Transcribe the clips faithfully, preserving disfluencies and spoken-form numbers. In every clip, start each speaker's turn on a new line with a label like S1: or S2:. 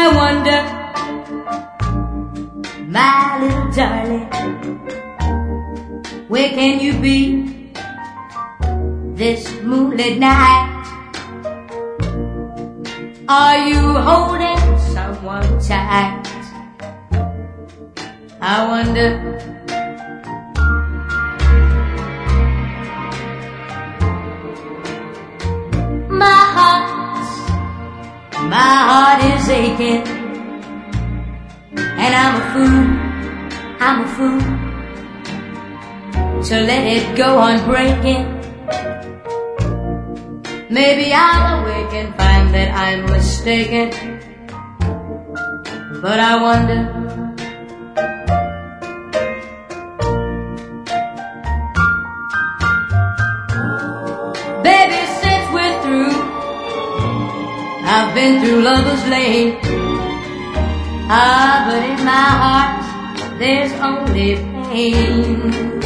S1: wonder, my little darling, where can you be this moonlit night? Are you holding someone tight? I wonder. My heart, my heart is aching, and I'm a fool, I'm a fool to let it go on breaking. Maybe I'll awake and find that I'm mistaken, but I wonder. Baby, since we're through, I've been through Lover's Lane. Ah, but in my heart there's only pain.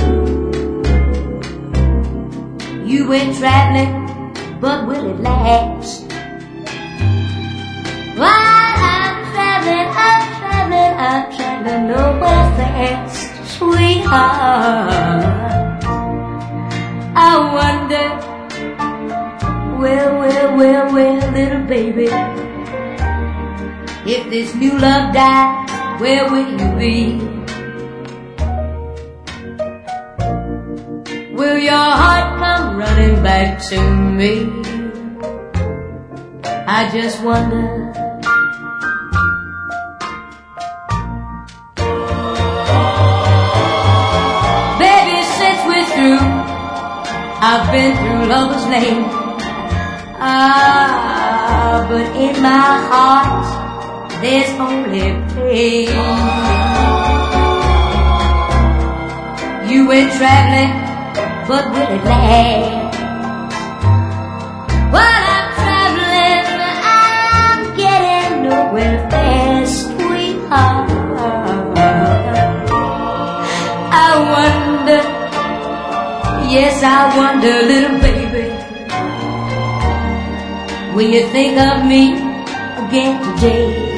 S1: You went traveling, but will it last? While I'm traveling, I'm traveling, I'm traveling nowhere fast, sweetheart. I wonder, well, well, well, well, little baby, if this new love dies, where will you be? Will your heart come running back to me? I just wonder. Baby, since we're through, I've been through Lover's Lane. Ah, but in my heart there's only pain. You went traveling, but will it last? While I'm traveling, I'm getting nowhere fast, sweetheart. I wonder, yes, I wonder, little baby, will you think of me again today?